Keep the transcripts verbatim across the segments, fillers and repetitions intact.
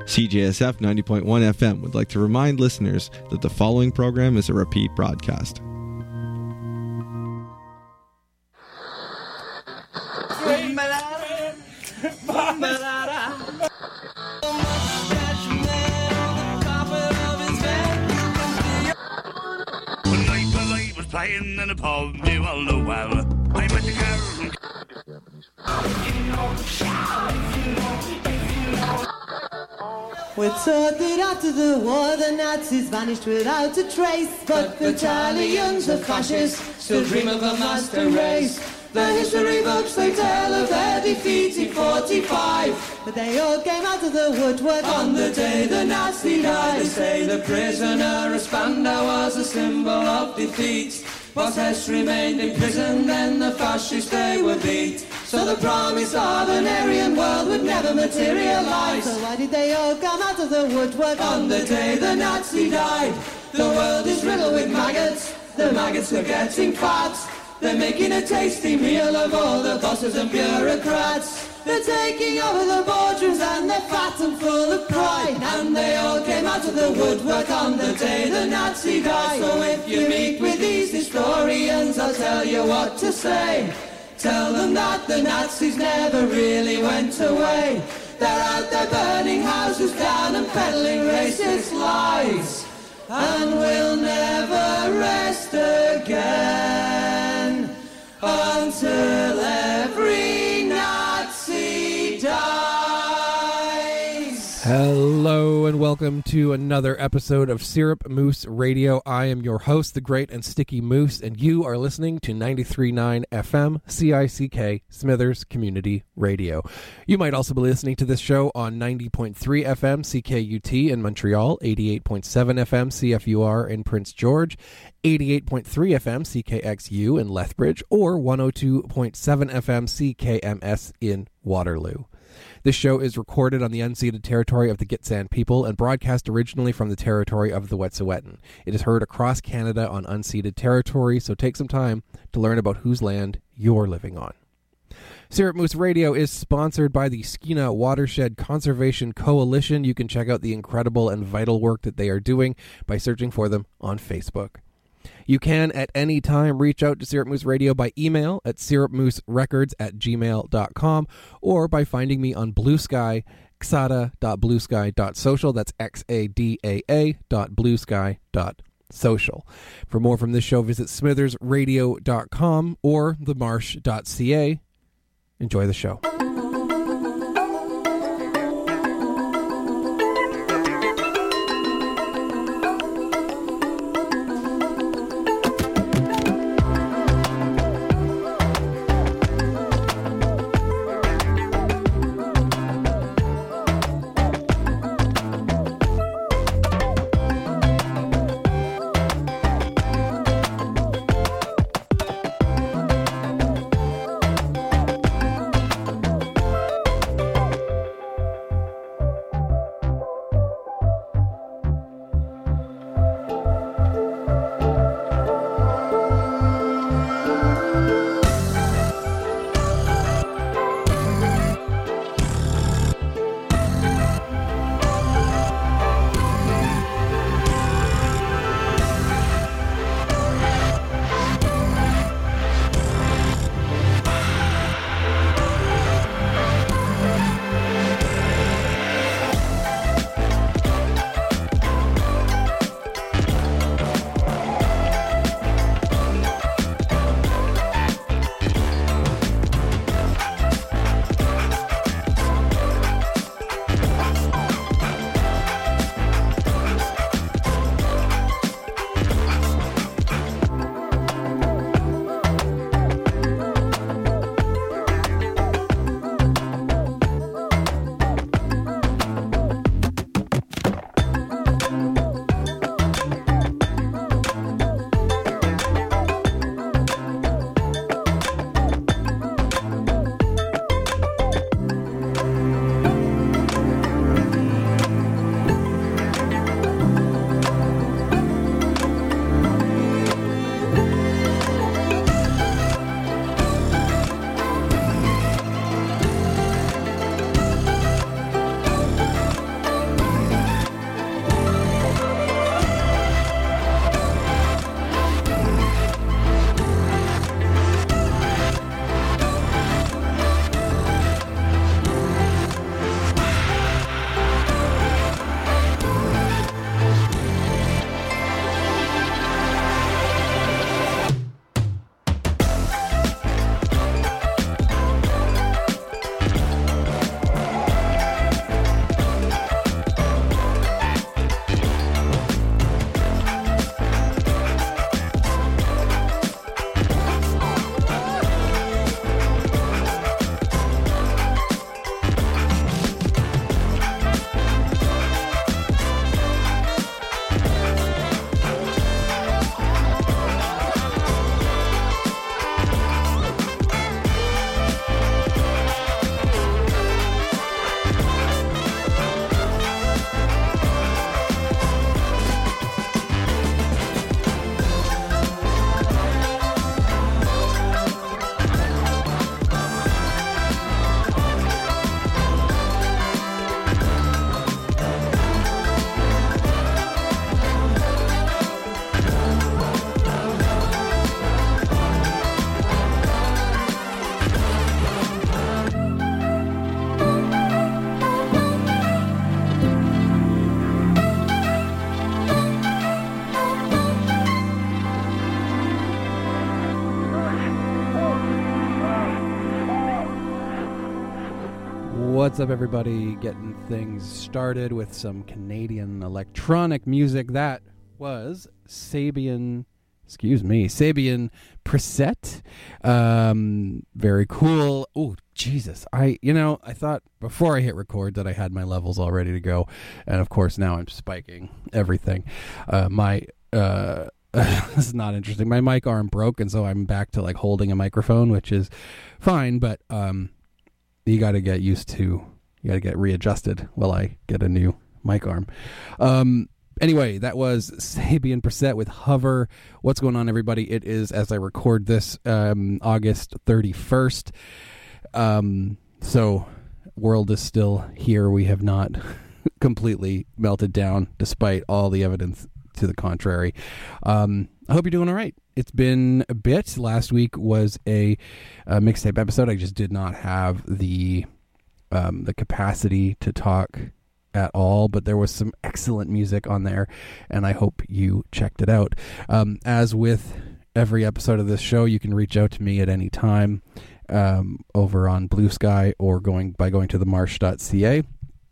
C J S F ninety point one F M would like to remind listeners that the following program is a repeat broadcast. Playing in a pub, you all know well. I met the girl. We're told that after the war the Nazis vanished without a trace, but the Italians, the fascists, still dream of a master race. The history books, they tell of their defeat in forty-five, but they all came out of the woodwork on the day the Nazi died. They say the prisoner of Spandau was a symbol of defeat. Whilst Hess remained in prison, then the fascists they were beat. So the promise of an Aryan world would never materialize. So why did they all come out of the woodwork on the day the Nazi died? The world is riddled with maggots, the maggots are getting fat. They're making a tasty meal of all the bosses and bureaucrats. They're taking over the boardrooms and they're fat and full of pride. And they all came out of the woodwork on the day the Nazi died. So if you meet with these historians, I'll tell you what to say. Tell them that the Nazis never really went away. They're out there burning houses down and peddling racist lies. And we'll never rest again until every Nazi dies. Hello and welcome to another episode of Syrup Moose Radio. I am your host, the great and sticky Moose, and you are listening to ninety-three point nine F M C I C K Smithers Community Radio. You might also be listening to this show on ninety point three F M C K U T in Montreal, eighty-eight point seven F M C F U R in Prince George, eighty-eight point three F M C K X U in Lethbridge, or one oh two point seven F M C K M S in Waterloo. This show is recorded on the unceded territory of the Gitxsan people and broadcast originally from the territory of the Wet'suwet'en. It is heard across Canada on unceded territory, so take some time to learn about whose land you're living on. Syrup Moose Radio is sponsored by the Skeena Watershed Conservation Coalition. You can check out the incredible and vital work that they are doing by searching for them on Facebook. You can at any time reach out to Syrup Moose Radio by email at syrupmooserecords at gmail dot com or by finding me on Blue Sky, xada dot blue sky dot social. That's X A D A A dot blue sky dot social. For more from this show, visit smithers radio dot com or the marsh dot c a. Enjoy the show. What's up, everybody? Getting things started with some Canadian electronic music. That was Sabian, excuse me, Sabian Preset. Um, very cool. Oh, Jesus. I, you know, I thought before I hit record that I had my levels all ready to go. And of course, now I'm spiking everything. Uh, my, uh, this is not interesting. My mic arm broke, and so I'm back to like holding a microphone, which is fine, but, um, you got to get used to, you got to get readjusted while I get a new mic arm. Um, anyway, that was Sabian Preset with Hover. What's going on, everybody? It is, as I record this, um, August thirty-first. Um, so world is still here. We have not completely melted down despite all the evidence to the contrary. Um, I hope you're doing all right. It's been a bit. Last week was a, a mixtape episode. I just did not have the um, the capacity to talk at all, but there was some excellent music on there, and I hope you checked it out. Um, as with every episode of this show, you can reach out to me at any time um, over on Blue Sky or going by going to the marsh dot c a.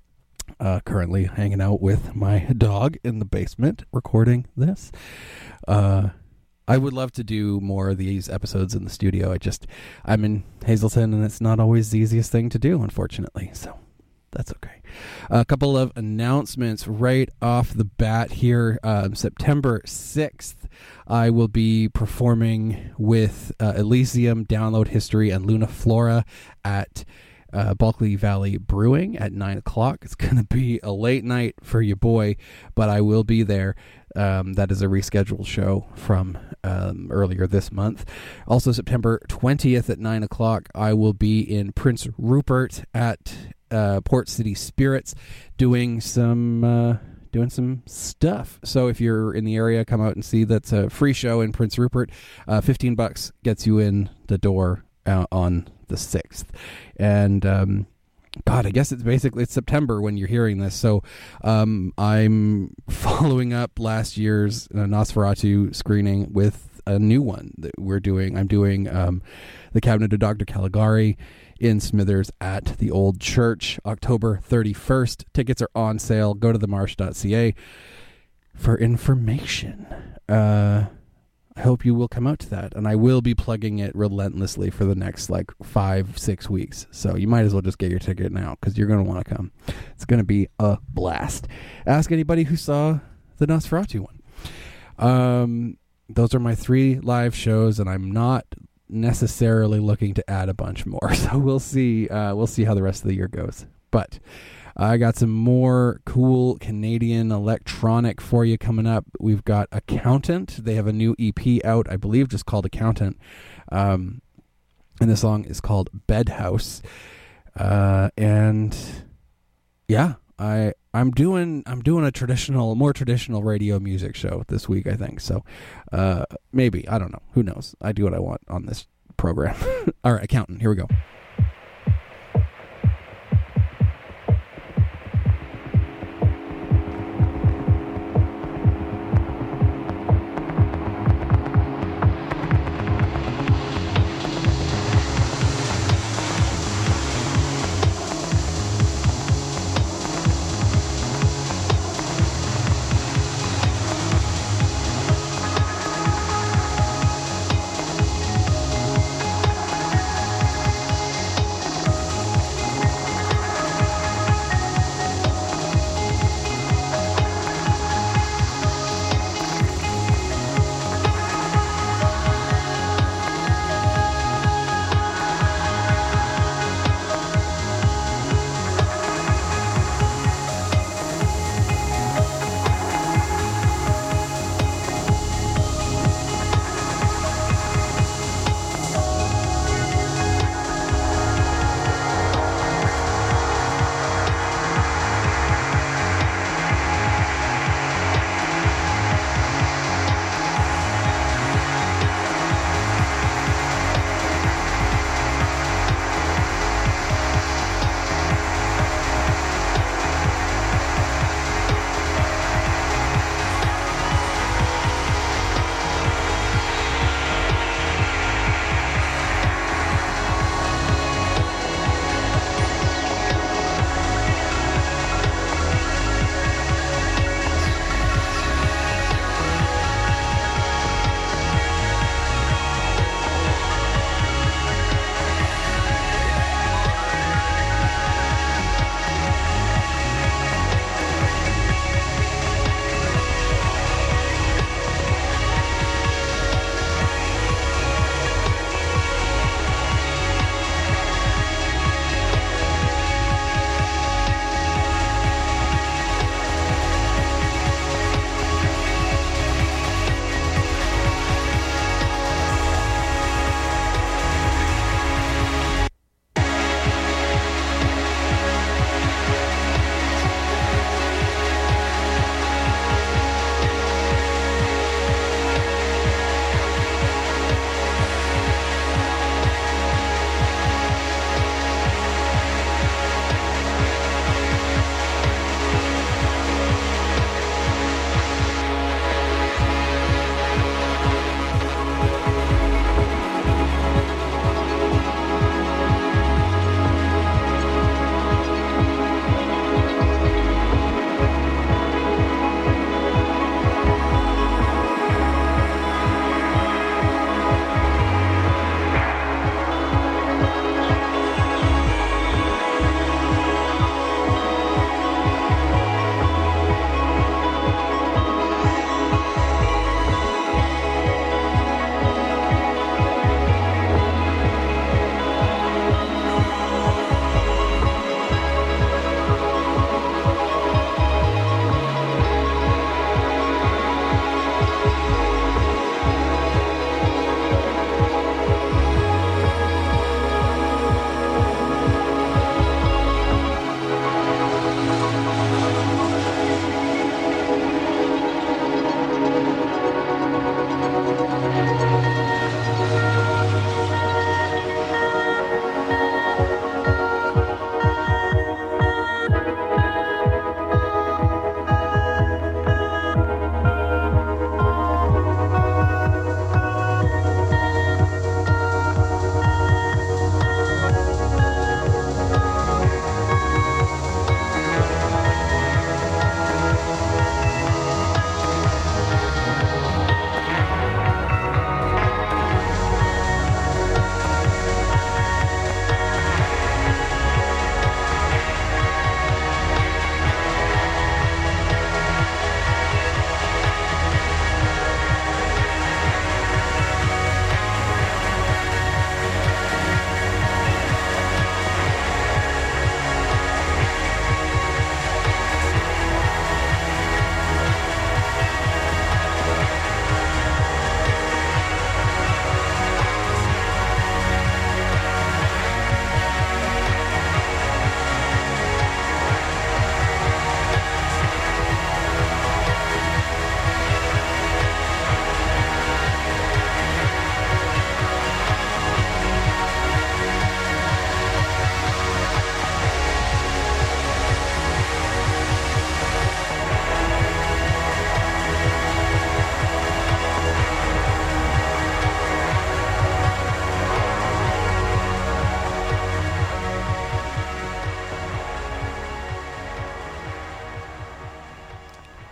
Uh, currently hanging out with my dog in the basement recording this. Uh, I would love to do more of these episodes in the studio. I just, I'm in Hazleton, and it's not always the easiest thing to do, unfortunately. So that's okay. A couple of announcements right off the bat here. Um, September sixth, I will be performing with uh, Elysium, Download History, and Luna Flora at Uh, Bulkley Valley Brewing at nine o'clock. It's going to be a late night for your boy, but I will be there. Um, that is a rescheduled show from um, earlier this month. Also, September twentieth at nine o'clock, I will be in Prince Rupert at uh, Port City Spirits doing some uh, doing some stuff. So if you're in the area, come out and see. That's a free show in Prince Rupert. Uh, fifteen bucks gets you in the door uh, on the sixth. And um God, I guess it's basically it's September when you're hearing this. So um I'm following up last year's uh, Nosferatu screening with a new one that we're doing. I'm doing um The Cabinet of Doctor Caligari in Smithers at the Old Church, October thirty-first. Tickets are on sale. Go to the marsh dot c a for information. Uh I hope you will come out to that, and I will be plugging it relentlessly for the next like five, six weeks. So you might as well just get your ticket now because you're going to want to come. It's going to be a blast. Ask anybody who saw the Nosferatu one. Um, those are my three live shows, and I'm not necessarily looking to add a bunch more. So we'll see. Uh, we'll see how the rest of the year goes. But I got some more cool Canadian electronic for you coming up. We've got Accountant. They have a new E P out, I believe, just called Accountant. Um, and the song is called Bedhouse. Uh, and yeah, I I'm doing I'm doing a traditional, more traditional radio music show this week, I think. So uh, maybe, I don't know. Who knows? I do what I want on this program. All right, Accountant. Here we go.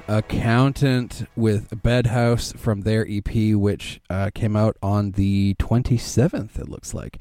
Accountant with Bedhouse from their E P, which uh, came out on the twenty-seventh, it looks like.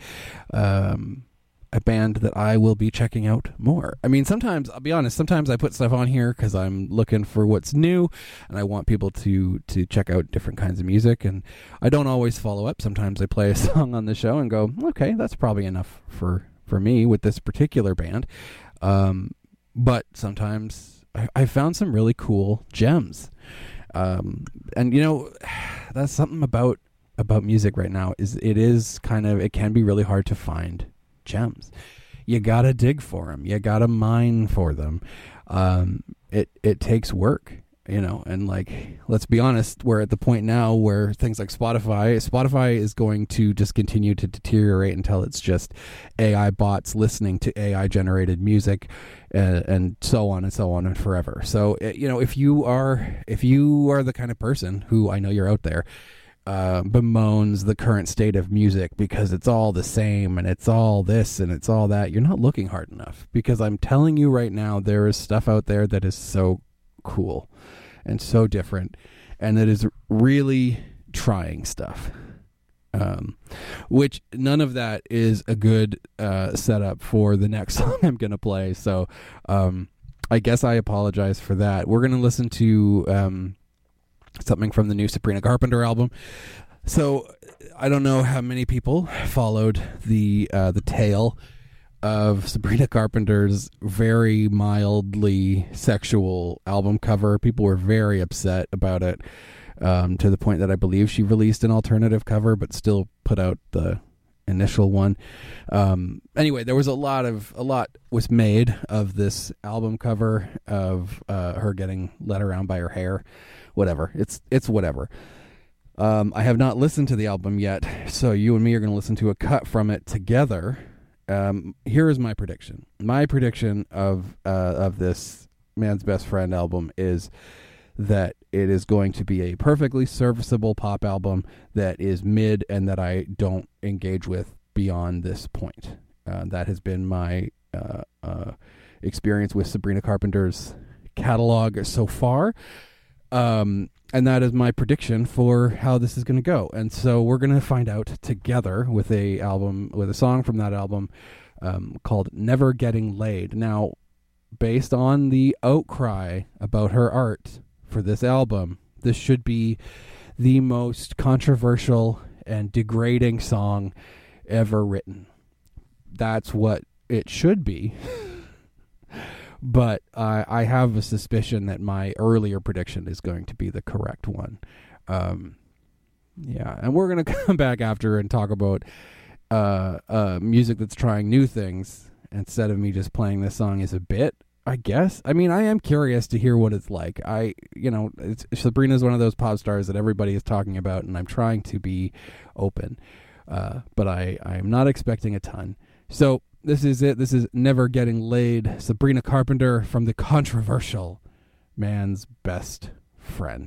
Um, a band that I will be checking out more. I mean, sometimes, I'll be honest, sometimes I put stuff on here because I'm looking for what's new, and I want people to, to check out different kinds of music, and I don't always follow up. Sometimes I play a song on the show and go, okay, that's probably enough for, for me with this particular band. Um, but sometimes I found some really cool gems. Um, and, you know, that's something about about music right now is it is kind of, it can be really hard to find gems. You got to dig for them. You got to mine for them. Um, it, it takes work, you know, and like, let's be honest, we're at the point now where things like Spotify, Spotify is going to just continue to deteriorate until it's just A I bots listening to A I generated music. Uh, and so on and so on and forever. So, uh, you know, if you are if you are the kind of person who, I know you're out there, uh, bemoans the current state of music because it's all the same and it's all this and it's all that, you're not looking hard enough. Because I'm telling you right now, there is stuff out there that is so cool and so different, and it is really trying stuff. Um, which none of that is a good uh, setup for the next song I'm going to play. So um, I guess I apologize for that. We're going to listen to um, something from the new Sabrina Carpenter album. So I don't know how many people followed the uh, the tale of Sabrina Carpenter's very mildly sexual album cover. People were very upset about it. Um, to the point that I believe she released an alternative cover, but still put out the initial one. Um, anyway, there was a lot of a lot was made of this album cover of uh, her getting led around by her hair. Whatever, it's it's whatever. Um, I have not listened to the album yet, so you and me are going to listen to a cut from it together. Um, here is my prediction. My prediction of uh, of this Man's Best Friend album is that it is going to be a perfectly serviceable pop album that is mid and that I don't engage with beyond this point. Uh, that has been my uh, uh, experience with Sabrina Carpenter's catalog so far. Um, and that is my prediction for how this is going to go. And so we're going to find out together with a album, with a song from that album um, called Never Getting Laid. Now, based on the outcry about her art for this album, this should be the most controversial and degrading song ever written. That's what it should be. But uh, I have a suspicion that my earlier prediction is going to be the correct one. Um, yeah, and we're going to come back after and talk about uh, uh, music that's trying new things instead of me just playing this song as a bit. I guess. I mean, I am curious to hear what it's like. I, you know, it's, Sabrina's one of those pop stars that everybody is talking about, and I'm trying to be open. Uh, but I, I am not expecting a ton. So this is it. This is Never Getting Laid. Sabrina Carpenter from the controversial Man's Best Friend.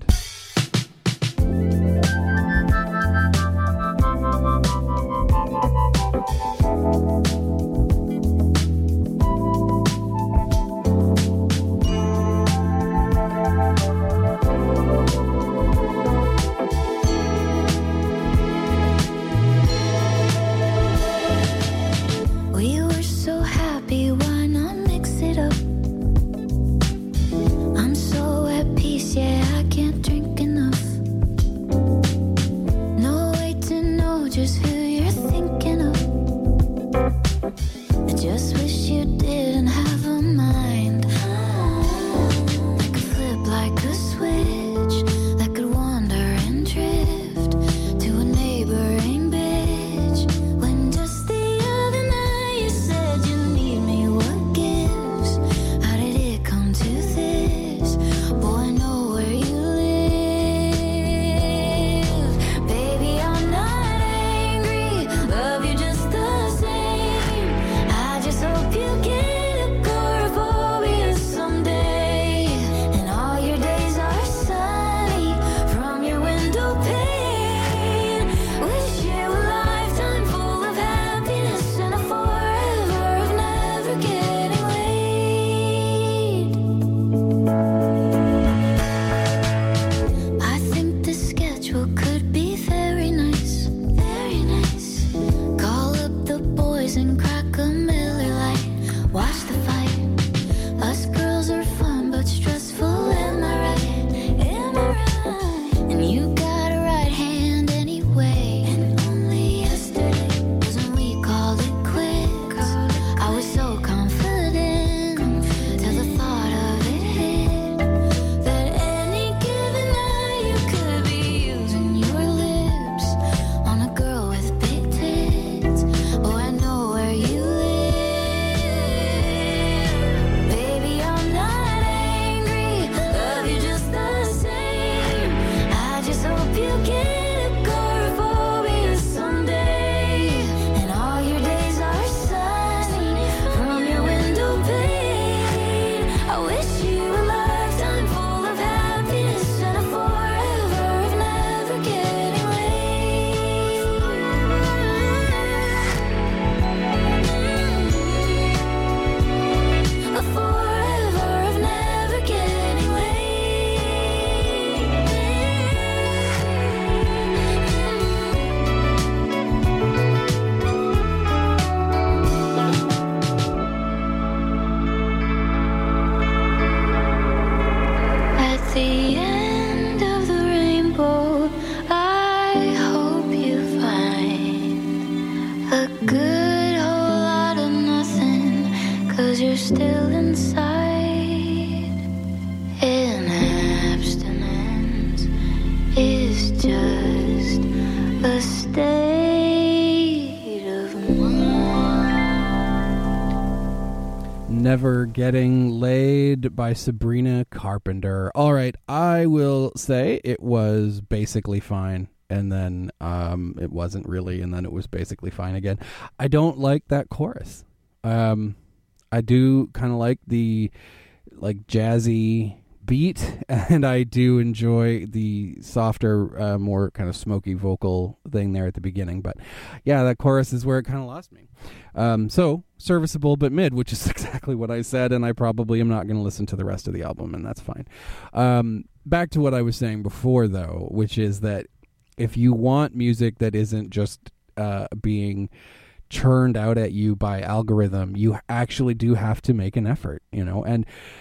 How did it come to this? the end of the rainbow, I hope you find a good whole lot of nothing, 'cause you're still inside. And abstinence is just a state of mind. Never Getting Laid by Sabrina Carpenter. All right, I will say it was basically fine, and then um, it wasn't really, and then it was basically fine again. I don't like that chorus. Um, I do kind of like the like jazzy beat, and I do enjoy the softer, uh, more kind of smoky vocal thing there at the beginning. But yeah, that chorus is where it kind of lost me. Um, so serviceable but mid, which is exactly what I said, and I probably am not going to listen to the rest of the album, and that's fine. Um, back to what I was saying before, though, which is that if you want music that isn't just uh, being churned out at you by algorithm, you actually do have to make an effort, you know, and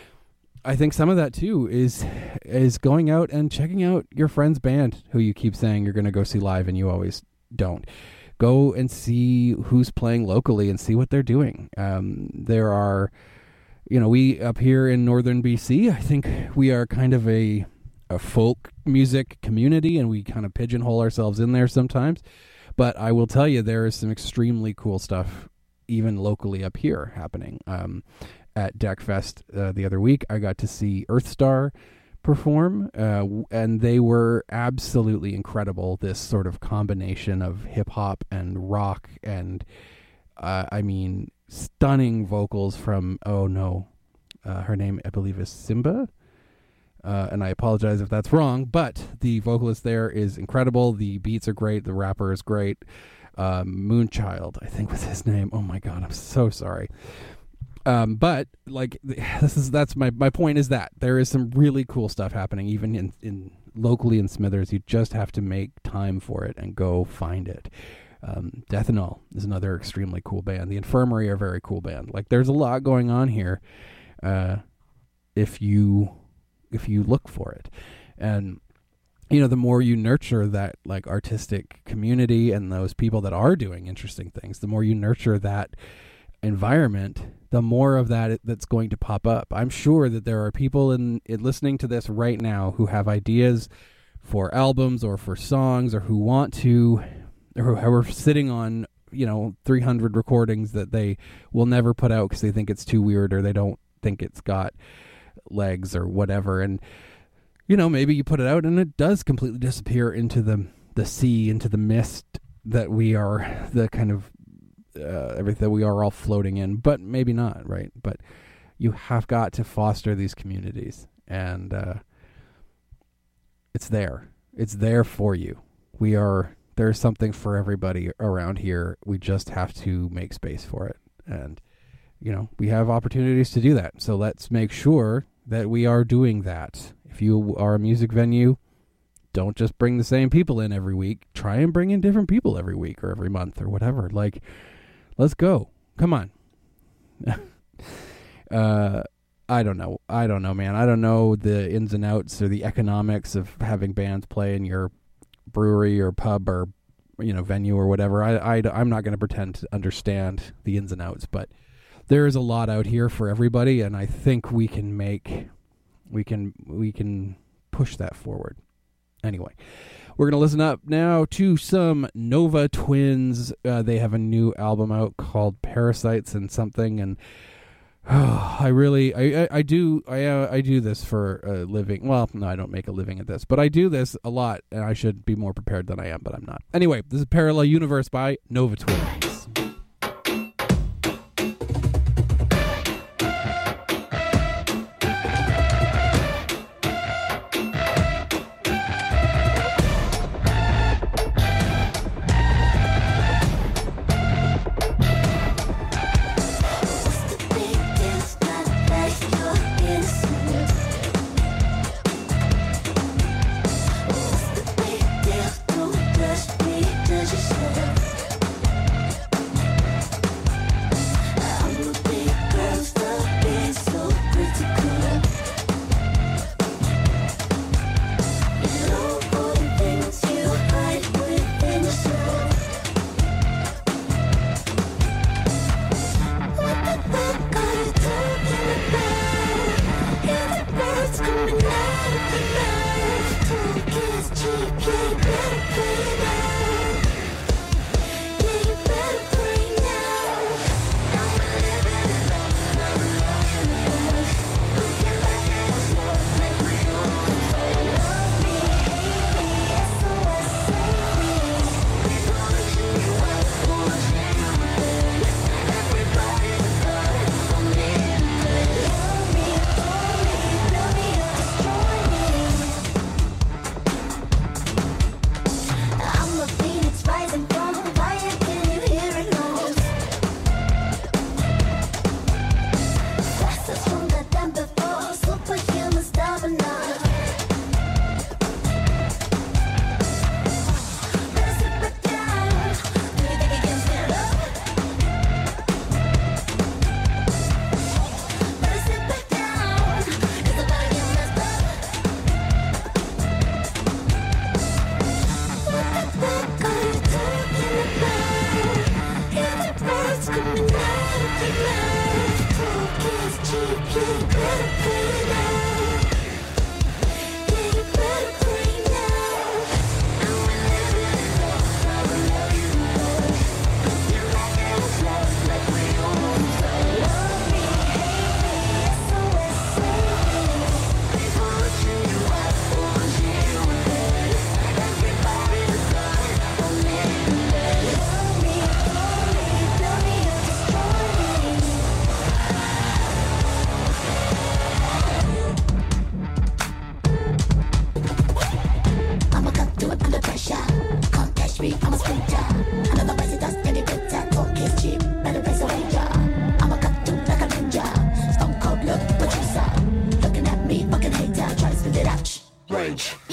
I think some of that too is is going out and checking out your friend's band who you keep saying you're going to go see live and you always don't. Go and see who's playing locally and see what they're doing. Um, there are, you know, we up here in northern B C, I think we are kind of a a folk music community, and we kind of pigeonhole ourselves in there sometimes. But I will tell you, there is some extremely cool stuff even locally up here happening. Um, At Deckfest uh, the other week, I got to see Earthstar perform, uh, and they were absolutely incredible. This sort of combination of hip-hop and rock and, uh, I mean, stunning vocals from, oh no, uh, her name, I believe, is Simba, uh, and I apologize if that's wrong, but the vocalist there is incredible. The beats are great. The rapper is great. Um, Moonchild, I think was his name. Oh my God, I'm so sorry. Um, but like this is that's my, my point is that there is some really cool stuff happening even in, in locally in Smithers. You just have to make time for it and go find it. Um, Death and All is another extremely cool band. The Infirmary are a very cool band. Like there's a lot going on here, uh, if you if you look for it, and you know the more you nurture that like artistic community and those people that are doing interesting things, the more you nurture that environment, the more of that that's going to pop up. I'm sure that there are people in, in listening to this right now who have ideas for albums or for songs, or who want to, or who are sitting on, you know, three hundred recordings that they will never put out because they think it's too weird or they don't think it's got legs or whatever. And you know, maybe you put it out and it does completely disappear into the the sea, into the mist that we are, the kind of Uh, everything that we are all floating in, but maybe not, right? But you have got to foster these communities, and uh, it's there. It's there for you. We are, there's something for everybody around here. We just have to make space for it. And, you know, we have opportunities to do that. So let's make sure that we are doing that. If you are a music venue, don't just bring the same people in every week. Try and bring in different people every week or every month or whatever. Like, let's go. Come on. uh, I don't know. I don't know, man. I don't know the ins and outs or the economics of having bands play in your brewery or pub or, you know, venue or whatever. I, I, I'm not going to pretend to understand the ins and outs, but there is a lot out here for everybody, and I think we can make, we can, we can push that forward. Anyway. We're going to listen up now to some Nova Twins. Uh, they have a new album out called Parasites and something, and oh, I really, I, I, I do, I, uh, I do this for a living. Well, no, I don't make a living at this, but I do this a lot, and I should be more prepared than I am, but I'm not. Anyway, this is Parallel Universe by Nova Twins. Does yourself Rage.